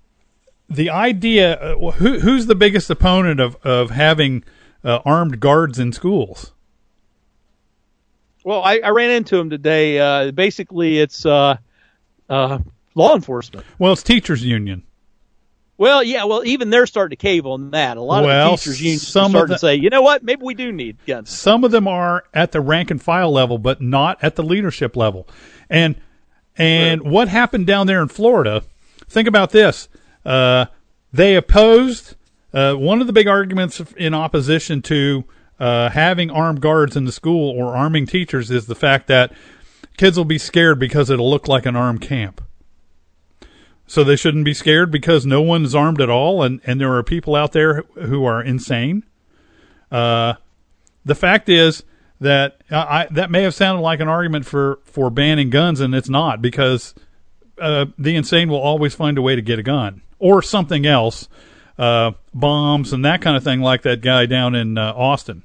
idea who's the biggest opponent of having armed guards in schools? Well, I ran into him today. Basically, it's law enforcement. Well, it's teachers' union. Well, yeah. Well, even they're starting to cave on that. A lot of the teachers' unions are starting to say, you know what? Maybe we do need guns. Some of them are at the rank and file level, but not at the leadership level. And what happened down there in Florida? Think about this. They opposed. One of the big arguments in opposition to having armed guards in the school or arming teachers is the fact that kids will be scared because it'll look like an armed camp. So they shouldn't be scared because no one's armed at all, and there are people out there who are insane. The fact is that that may have sounded like an argument for banning guns, and it's not, because the insane will always find a way to get a gun or something else. Bombs and that kind of thing, like that guy down in Austin.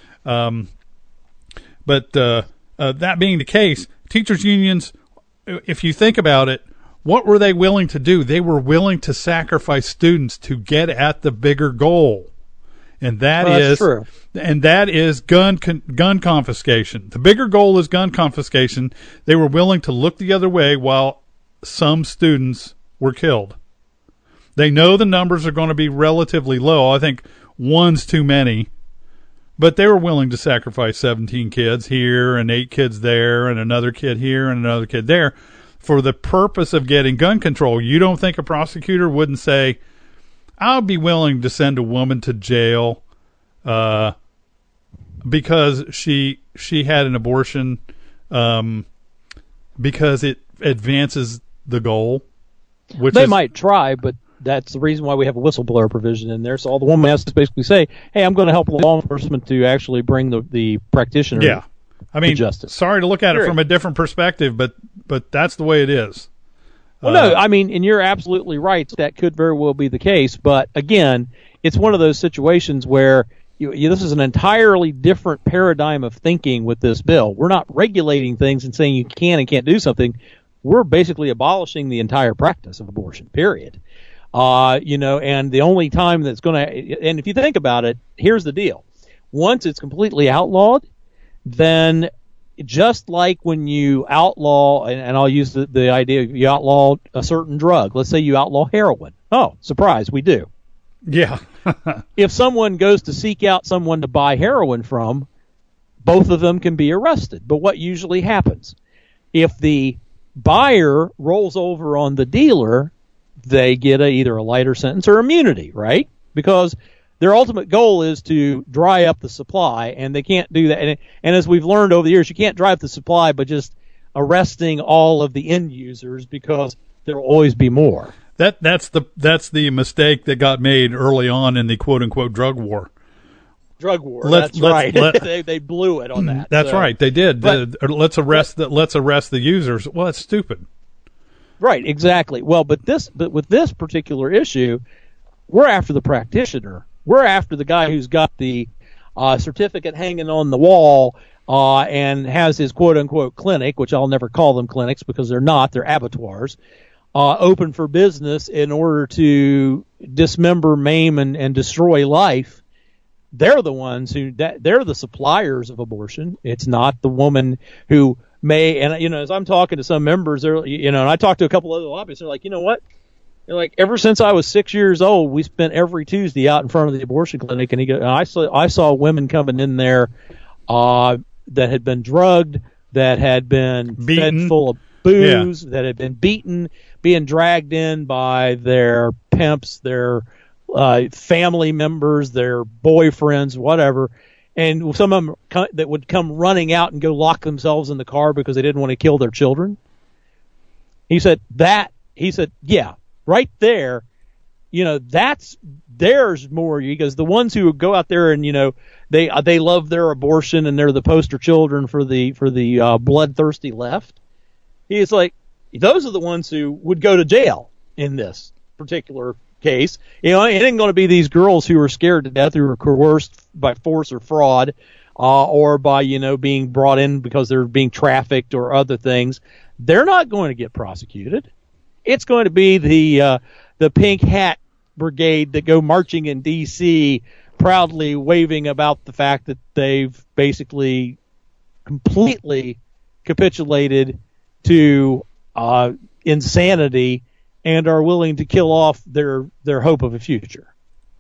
But that being the case, teachers' unions, if you think about it, what were they willing to do? They were willing to sacrifice students to get at the bigger goal, and that's true. And that is gun confiscation. The bigger goal is gun confiscation. They were willing to look the other way while some students were killed. They know the numbers are going to be relatively low. I think one's too many. But they were willing to sacrifice 17 kids here and 8 kids there and another kid here and another kid there for the purpose of getting gun control. You don't think a prosecutor wouldn't say, I'll be willing to send a woman to jail because she had an abortion because it advances the goal? They might try, but that's the reason why we have a whistleblower provision in there. So all the woman has to basically say, hey, I'm going to help law enforcement to actually bring the practitioner to justice. Sorry to look at it from a different perspective, but but that's the way it is. Well, no, I mean, and you're absolutely right. That could very well be the case. But again, it's one of those situations where this is an entirely different paradigm of thinking with this bill. We're not regulating things and saying you can and can't do something. We're basically abolishing the entire practice of abortion, period. And the only time that's going to, and if you think about it, here's the deal. Once it's completely outlawed, then just like when you outlaw, and I'll use the idea, you outlaw a certain drug. Let's say you outlaw heroin. Oh, surprise, we do. Yeah. If someone goes to seek out someone to buy heroin from, both of them can be arrested. But what usually happens? If the buyer rolls over on the dealer, they get either a lighter sentence or immunity, right? Because their ultimate goal is to dry up the supply, and they can't do that. And as we've learned over the years, you can't dry up the supply by just arresting all of the end users, because there will always be more. That's the mistake that got made early on in the quote unquote drug war. That's right. They blew it on that. That's right. They did. Let's arrest the users. Well, that's stupid. Right. Exactly. Well, but with this particular issue, we're after the practitioner. We're after the guy who's got the certificate hanging on the wall and has his quote unquote clinic, which I'll never call them clinics because they're not. They're abattoirs. Open for business in order to dismember, maim, and destroy life. They're the ones they're the suppliers of abortion. It's not the woman who may, and as I'm talking to some members, and I talked to a couple other lobbyists, they're like, you know what? They're like, ever since I was 6 years old, we spent every Tuesday out in front of the abortion clinic, and I saw women coming in there that had been drugged, that had been beaten, fed full of booze, that had been beaten, being dragged in by their pimps, their family members, their boyfriends, whatever. And some of them that would come running out and go lock themselves in the car because they didn't want to kill their children. He said, yeah, right there, there's more. Because the ones who go out there and, they love their abortion and they're the poster children for the bloodthirsty left. He's like, those are the ones who would go to jail in this particular case. It ain't going to be these girls who are scared to death, who are coerced by force or fraud, or by, being brought in because they're being trafficked or other things. They're not going to get prosecuted. It's going to be the pink hat brigade that go marching in D.C. proudly waving about the fact that they've basically completely capitulated to insanity and are willing to kill off their hope of a future.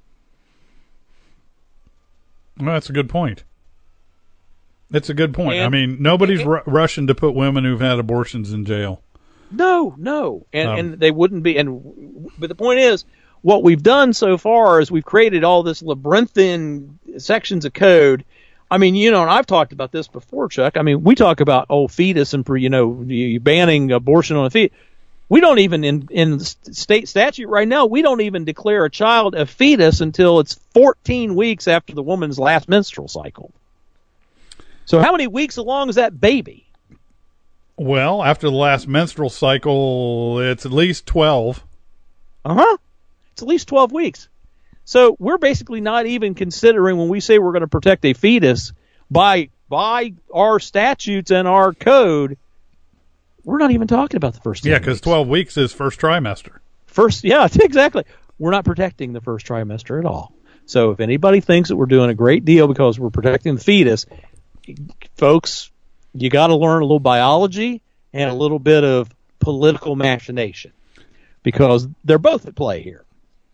Well, that's a good point. It's a good point. Nobody's rushing to put women who've had abortions in jail. No. And they wouldn't be. But the point is, what we've done so far is we've created all this labyrinthine sections of code. And I've talked about this before, Chuck. We talk about, fetus and, you banning abortion on a fetus. We don't even, in state statute right now, we don't even declare a child a fetus until it's 14 weeks after the woman's last menstrual cycle. So how many weeks along is that baby? Well, after the last menstrual cycle, it's at least 12. It's at least 12 weeks. So we're basically not even considering, when we say we're going to protect a fetus by our statutes and our code, we're not even talking about the first 10 weeks. Yeah, because 12 weeks is first trimester. Yeah, exactly. We're not protecting the first trimester at all. So if anybody thinks that we're doing a great deal because we're protecting the fetus, folks, you got to learn a little biology and a little bit of political machination, because they're both at play here.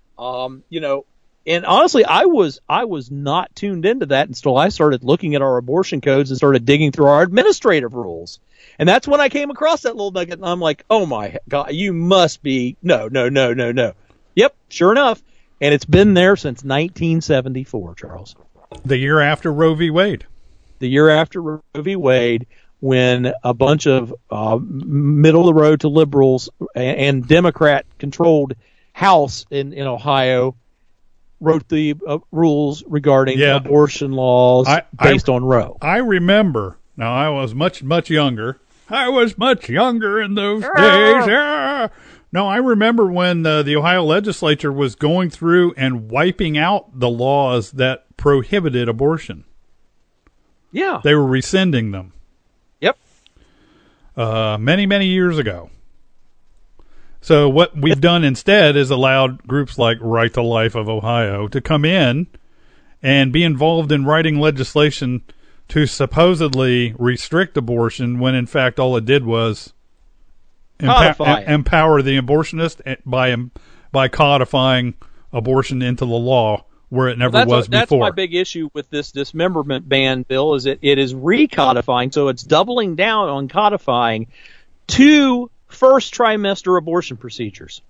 And honestly, I was not tuned into that until I started looking at our abortion codes and started digging through our administrative rules. And that's when I came across that little nugget, and I'm like, oh my God, you must be, no. Yep, sure enough. And it's been there since 1974, Charles. The year after Roe v. Wade. The year after Roe v. Wade, when a bunch of middle-of-the-road to liberals and Democrat-controlled House in Ohio wrote the rules regarding abortion laws based on Roe. I remember. Now, I was much, much younger, I was much younger in those days. Ah. No, I remember when the Ohio legislature was going through and wiping out the laws that prohibited abortion. Yeah. They were rescinding them. Yep. Many, many years ago. So what we've done instead is allowed groups like Right to Life of Ohio to come in and be involved in writing legislation to supposedly restrict abortion when in fact all it did was empower the abortionist by codifying abortion into the law where it never was before. That's my big issue with this dismemberment ban bill is it is recodifying, so it's doubling down on codifying 2 first trimester abortion procedures.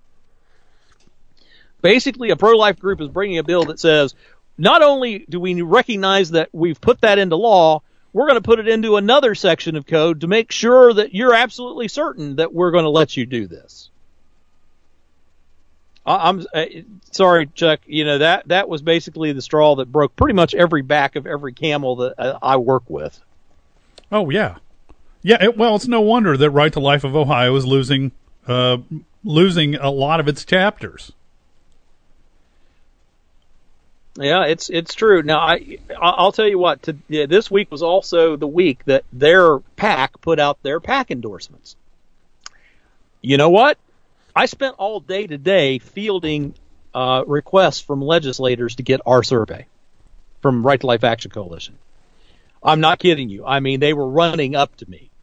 Basically, a pro-life group is bringing a bill that says, not only do we recognize that we've put that into law, we're going to put it into another section of code to make sure that you're absolutely certain that we're going to let you do this. I'm sorry, Chuck. You know, that was basically the straw that broke pretty much every back of every camel that I work with. Oh, yeah. Yeah, well, it's no wonder that Right to Life of Ohio is losing a lot of its chapters. Yeah, it's true. Now, I'll tell you what. This week was also the week that their PAC put out their PAC endorsements. You know what? I spent all day today fielding requests from legislators to get our survey from Right to Life Action Coalition. I'm not kidding you. I mean, they were running up to me.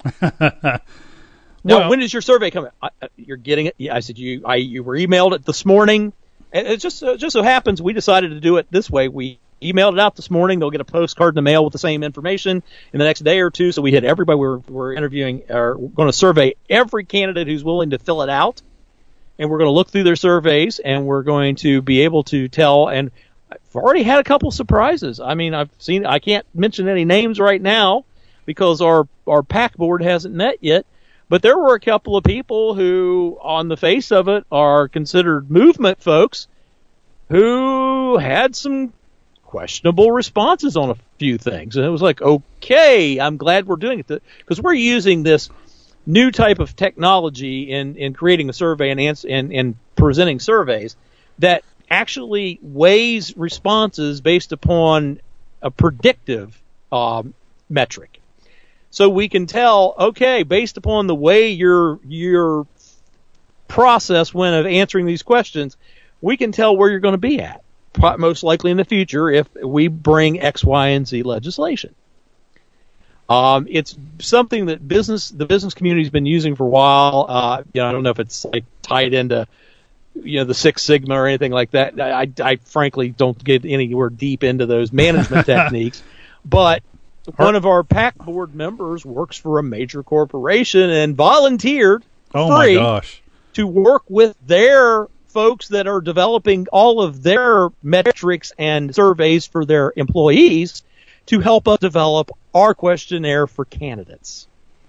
Now, when is your survey coming? You're getting it? Yeah, I said you were emailed it this morning. And it just so happens we decided to do it this way. We emailed it out this morning. They'll get a postcard in the mail with the same information in the next day or two. So we hit everybody. We're interviewing, or we're going to survey every candidate who's willing to fill it out. And we're going to look through their surveys, and we're going to be able to tell. And I've already had a couple surprises. I mean, I can't mention any names right now because our PAC board hasn't met yet. But there were a couple of people who, on the face of it, are considered movement folks who had some questionable responses on a few things. And it was like, okay, I'm glad we're doing it. Because we're using this new type of technology in creating a survey and presenting surveys that actually weighs responses based upon a predictive metric. So we can tell, okay, based upon the way your process went of answering these questions, we can tell where you're going to be at, most likely in the future, if we bring X, Y, and Z legislation. It's something that the business community's been using for a while. I don't know if it's like tied into, the Six Sigma or anything like that. I frankly don't get anywhere deep into those management techniques, but one of our PAC board members works for a major corporation and volunteered free to work with their folks that are developing all of their metrics and surveys for their employees to help us develop our questionnaire for candidates.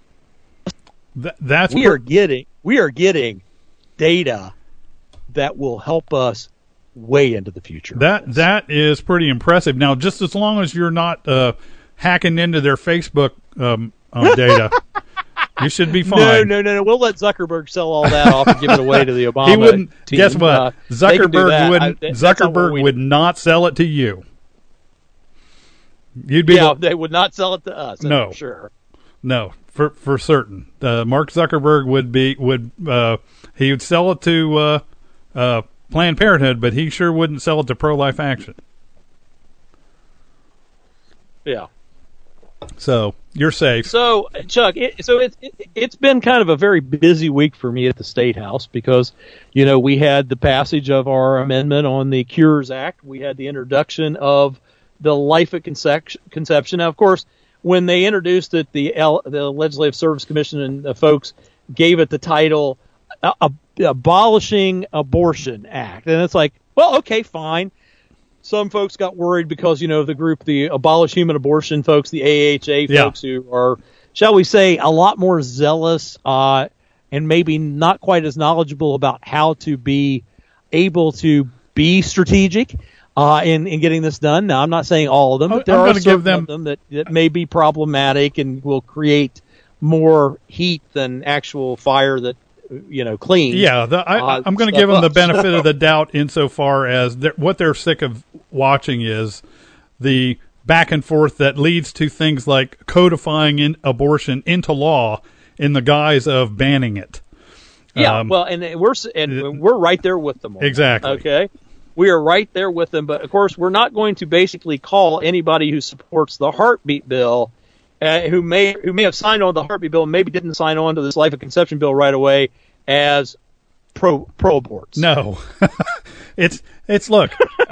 We are getting data that will help us way into the future. That is pretty impressive. Now, just as long as you're not hacking into their Facebook data, you should be fine. No. We'll let Zuckerberg sell all that off and give it away to the Obama He wouldn't. team. Guess what? Zuckerberg would not sell it to you. You'd be they would not sell it to us. No, for sure. No, for certain. Mark Zuckerberg he would sell it to Planned Parenthood, but he sure wouldn't sell it to Pro-Life Action. Yeah. So you're safe. So Chuck, it's been kind of a very busy week for me at the State House because, we had the passage of our amendment on the Cures Act. We had the introduction of the Life at Conception. Now, of course, when they introduced it, the Legislative Service Commission and the folks gave it the title Abolishing Abortion Act. And it's like, well, okay, fine. Some folks got worried because, the group, the Abolish Human Abortion folks, the AHA folks who are, shall we say, a lot more zealous and maybe not quite as knowledgeable about how to be able to be strategic in getting this done. Now, I'm not saying all of them, but there are some of them that may be problematic and will create more heat than actual fire that cleans. Yeah, I'm going to give them the benefit of the doubt insofar as what they're sick of watching is the back and forth that leads to things like codifying abortion into law in the guise of banning it. Yeah, and we're right there with them. Exactly. Okay, we are right there with them. But of course, we're not going to basically call anybody who supports the heartbeat bill, who may have signed on to the heartbeat bill, and maybe didn't sign on to this life of conception bill right away, as pro aborts. No, it's look,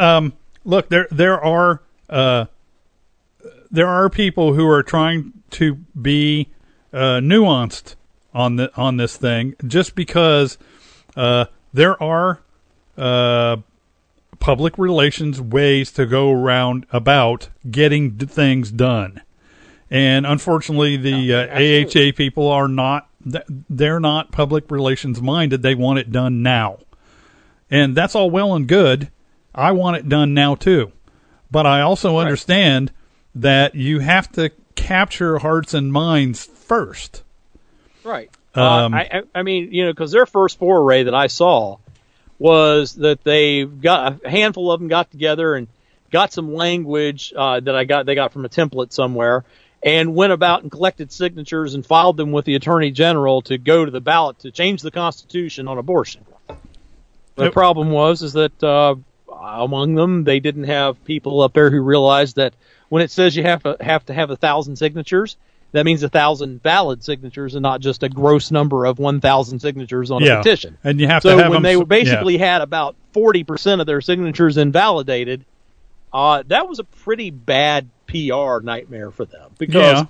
there are people who are trying to be nuanced on this thing, just because there are public relations ways to go around about getting things done, and unfortunately, the AHA people are not. They're not public relations minded. They want it done now, and that's all well and good. I want it done now too, but I also understand that you have to capture hearts and minds first. Right. I mean, because their first foray that I saw was that they got a handful of them got together and got some language that they got from a template somewhere, and went about and collected signatures and filed them with the Attorney General to go to the ballot to change the Constitution on abortion. The problem was that among them, they didn't have people up there who realized that when it says you have to have 1,000 signatures, that means 1,000 valid signatures and not just a gross number of 1,000 signatures on a petition. And you have to have when they basically had about 40% of their signatures invalidated, that was a pretty bad PR nightmare for them, because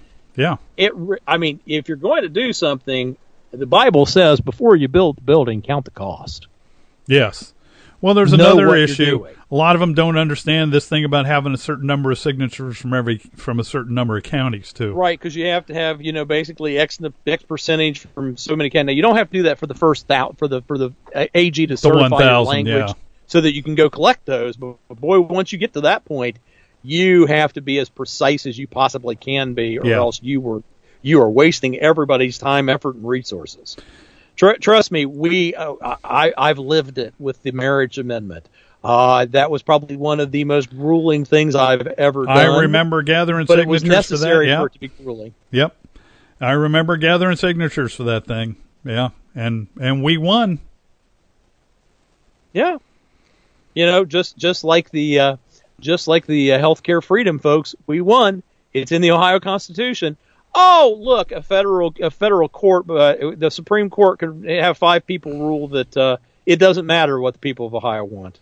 if you're going to do something, the Bible says before you build the building, count the cost. Yes. Well, there's another issue. A lot of them don't understand this thing about having a certain number of signatures from a certain number of counties too. Right, because you have to have basically X percentage from so many counties. Now, you don't have to do that for the first for the AG to certify your language so that you can go collect those. But boy, once you get to that point, you have to be as precise as you possibly can be, or else you are wasting everybody's time, effort, and resources. Trust me, I've lived it with the marriage amendment. That was probably one of the most grueling things I've ever done. I remember gathering signatures for that. But it was necessary for it to be grueling. Yep. I remember gathering signatures for that thing. Yeah. And we won. Yeah. Just like the healthcare freedom folks, we won. It's in the Ohio Constitution. Oh, look, a federal court, the Supreme Court can have 5 people rule that it doesn't matter what the people of Ohio want.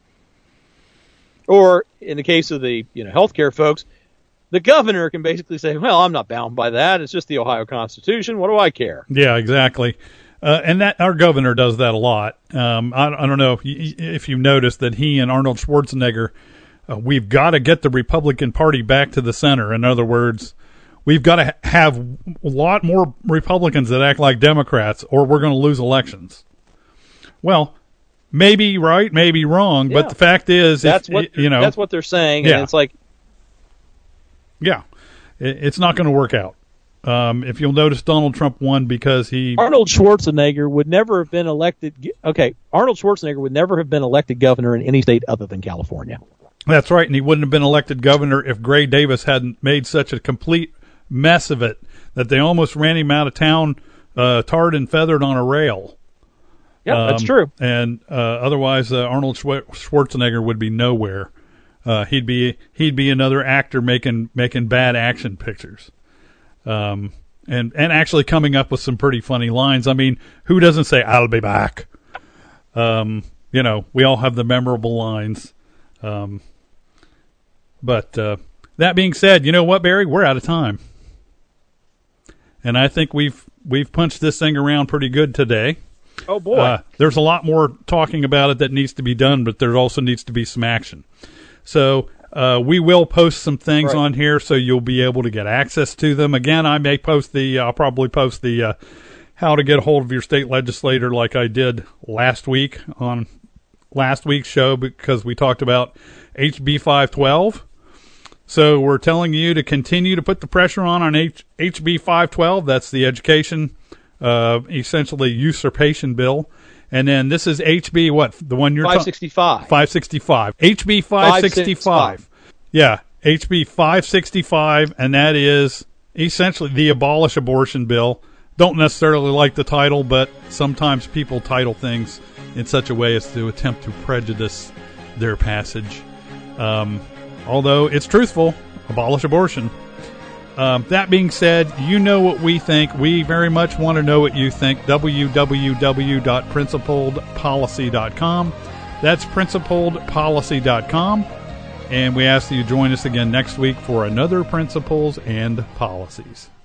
Or in the case of the healthcare folks, the governor can basically say, "Well, I'm not bound by that. It's just the Ohio Constitution. What do I care?" Yeah, exactly. And that our governor does that a lot. I don't know if you've noticed that he and Arnold Schwarzenegger, we've got to get the Republican Party back to the center. In other words, we've got to have a lot more Republicans that act like Democrats, or we're going to lose elections. Well, maybe right, maybe wrong, but the fact is, that's what they're saying, and it's like, it's not going to work out. If you'll notice, Donald Trump won because Arnold Schwarzenegger would never have been elected. Okay, Arnold Schwarzenegger would never have been elected governor in any state other than California. That's right, and he wouldn't have been elected governor if Gray Davis hadn't made such a complete mess of it that they almost ran him out of town, tarred and feathered on a rail. Yeah, that's true. And otherwise, Arnold Schwarzenegger would be nowhere. He'd be another actor making bad action pictures, and actually coming up with some pretty funny lines. I mean, who doesn't say "I'll be back"? We all have the memorable lines. But that being said, you know what, Barry? We're out of time. And I think we've punched this thing around pretty good today. Oh, boy. There's a lot more talking about it that needs to be done, but there also needs to be some action. So we will post some things on here so you'll be able to get access to them. Again, I'll probably post the how to get a hold of your state legislator like I did last week on last week's show, because we talked about HB 512. So we're telling you to continue to put the pressure on HB 512. That's the education, essentially usurpation bill. And then this is HB what? The one you're 565. 565. HB 565. Yeah, HB 565, and that is essentially the abolish abortion bill. Don't necessarily like the title, but sometimes people title things in such a way as to attempt to prejudice their passage. Although it's truthful, abolish abortion. That being said, you know what we think. We very much want to know what you think. www.principledpolicy.com. That's principledpolicy.com. And we ask that you join us again next week for another Principles and Policies.